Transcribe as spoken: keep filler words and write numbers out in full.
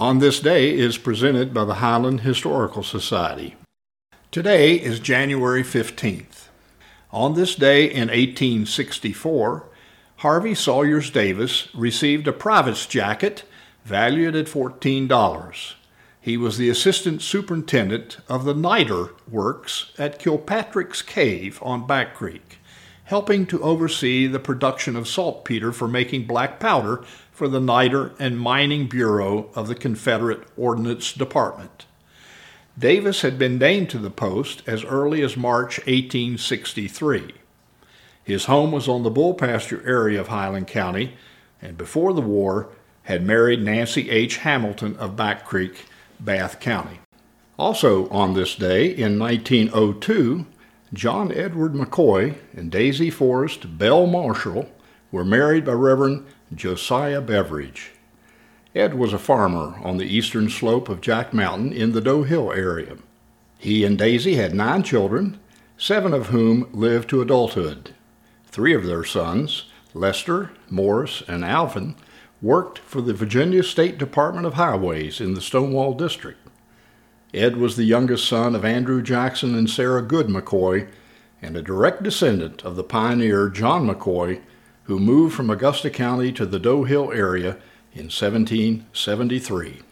On This Day is presented by the Highland Historical Society. Today is January fifteenth. On this day in eighteen sixty-four, Harvey Sawyers Davis received a private's jacket valued at fourteen dollars. He was the assistant superintendent of the niter works at Kilpatrick's Cave on Back Creek, helping to oversee the production of saltpeter for making black powder for the Niter and Mining Bureau of the Confederate Ordnance Department. Davis had been named to the post as early as March eighteen sixty-three. His home was on the Bull Pasture area of Highland County, and before the war had married Nancy H. Hamilton of Back Creek, Bath County. Also on this day in nineteen oh two, John Edward McCoy and Daisy Forrest Bell Marshall were married by Reverend Josiah Beveridge. Ed was a farmer on the eastern slope of Jack Mountain in the Doe Hill area. He and Daisy had nine children, seven of whom lived to adulthood. Three of their sons, Lester, Morris, and Alvin, worked for the Virginia State Department of Highways in the Stonewall District. Ed was the youngest son of Andrew Jackson and Sarah Good McCoy, and a direct descendant of the pioneer John McCoy, who moved from Augusta County to the Doe Hill area in seventeen seventy-three.